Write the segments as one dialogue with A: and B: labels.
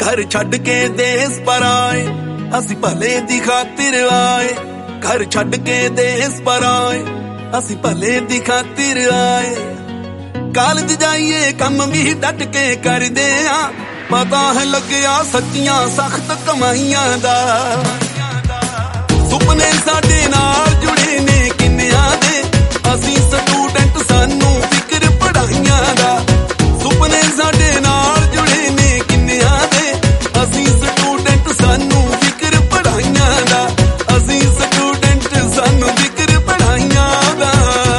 A: घर छड्ड के देश पर आए, असी भले दी खातिर आए। घर छड्ड के देश पर आए, असी भले दी खातिर आए। कॉलेज जाइए कम भी डट के करदे आ, पता है लग्या सच्चियां सख्त कमाइयां दा। सुपने साडे नाल जुड़े ने किन्नियां दे, असी स्टूडेंट सानू फिक्र पढ़ाइयां दा। सुपने साडे नाल जुड़े ने किन्नियां दे, असी स्टूडेंट सानू फिक्र पढ़ाइयां दा। असी स्टूडेंट सानू फिक्र पढ़ाइयां दा।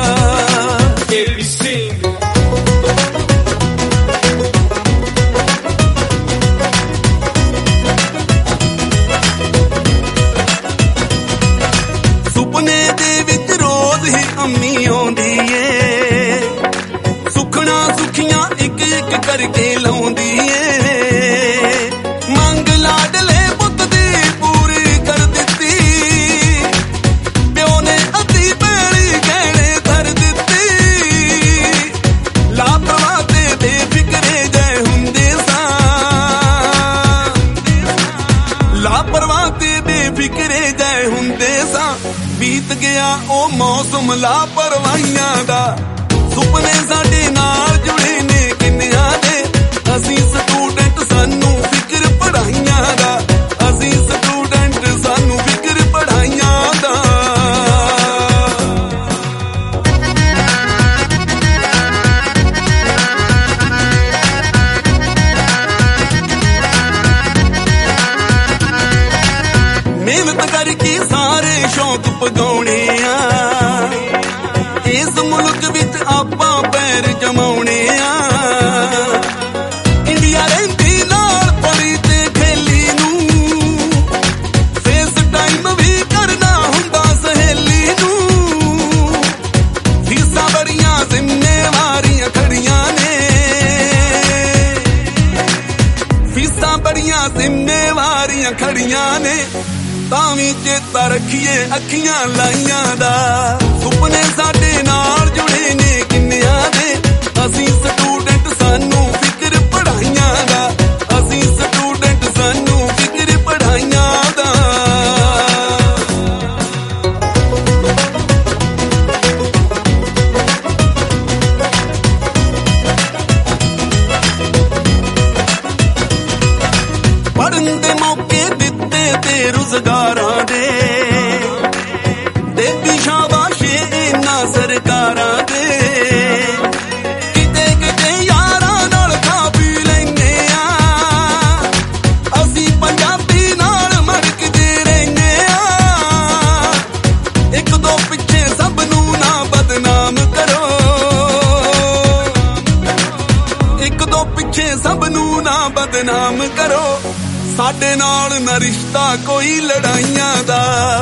A: सुपने दे विच रोज ही अम्मी आउंदी ए, सुखना सुखियां एक एक करके लाउंदी ए। मंग लाडले पुत दी पूरी कर दित्ती, प्यो ने अद्धी पैली गहणे धर दित्ती। लापरवाह ते बेफिक्रे जै हुंदे सां, लापरवाह ते बेफिक्रे जै हुंदे सां। बीत गया ओ मौसम लापरवाहियां दा। सुपने साडे नाल जुड़े ने किन्नियां दे, असी स्टूडेंट सानू फिक्र पढ़ाइयां दा। असी स्टूडेंट सानू फिक्र पढ़ाइयां दा। मेहनत करके सारे शौक पगाउणे आ, इस मुल्क विच आपां पैर जमाउणे आ। इंडिया रहिंदी नाल परी ते खेली नूं, फेस टाइम भी करना हुंदा सहेली नूं। फीसां बड़ियां जिम्मेवारियां खड़ियां ने, फीसां बड़ियां जिम्मेवारियां खड़ियां ने। तावी चेता रखिए अखियां लाइयां दा। सुपने साडे नाल जुड़े ने किन्नियां दे, असी स्टूडेंट सानू फिक्र पढ़ाइयां दा। असी स्टूडेंट सानू फिक्र पढ़ाइयां दा। पढ़न दे मौके दित्ते ते रुज़गारां दे, देती शाबाशे इन्ना सरकारां दे। किते किते यारां नाल खा पी लैंदे आ, असी पंजाबी नाल मड़कदे रहिंदे आ। एक दो पिछे सब नू ना बदनाम करो, एक दो पिछे सब नू ना बदनाम करो। साडे नाल ना रिश्ता कोई लड़ाइयां दा।